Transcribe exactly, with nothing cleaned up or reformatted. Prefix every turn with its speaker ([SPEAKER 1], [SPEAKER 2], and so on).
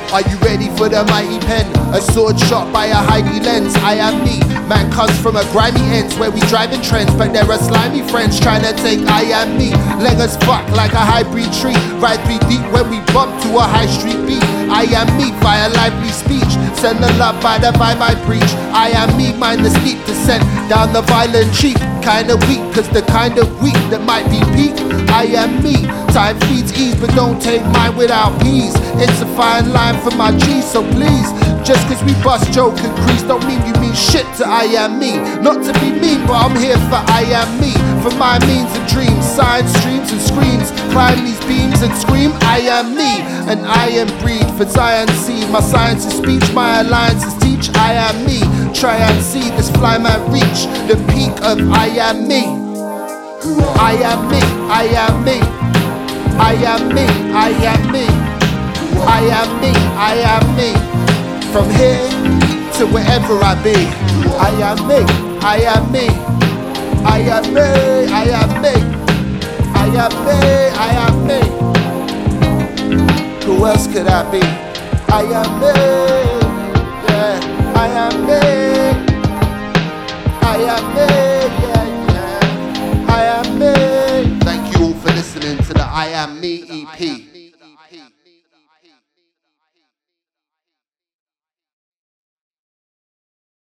[SPEAKER 1] Are you ready for the mighty pen? A sword shot by a Heidi lens. I am me. Man comes from a grimy ends where we driving trends, but there are slimy friends trying to take I am me. Leg us fuck like a hybrid tree. Ride three deep when we bump to a high street beat. I am me via lively speech. Send the love by the vibe I preach. I am me, mind the steep descent down the violent cheek. Kinda weak, cause the kind of weak that might be peak. I am me. Time feeds ease, but don't take mine without peas. It's a fine line for my G, so please. Just cause we bust, joke and crease don't mean you mean shit to I am me. Not to be mean, but I'm here for I am me. For my means and dreams, signs, streams and screams. Climb these beams and scream I am me. And I am breed for Zion seed. My science is speech, my alliances teach I am me. Try and see this fly man reach the peak of I am me. I am me, I am me. I am me, I am me. I am me, I am me. From here to wherever I be. I am me, I am me. I am me, I am me. I am me, I am me. Who else could I be? I am me, yeah. I am me. I am me, yeah, yeah. I am me. Thank you all for listening to the I Am Me E P.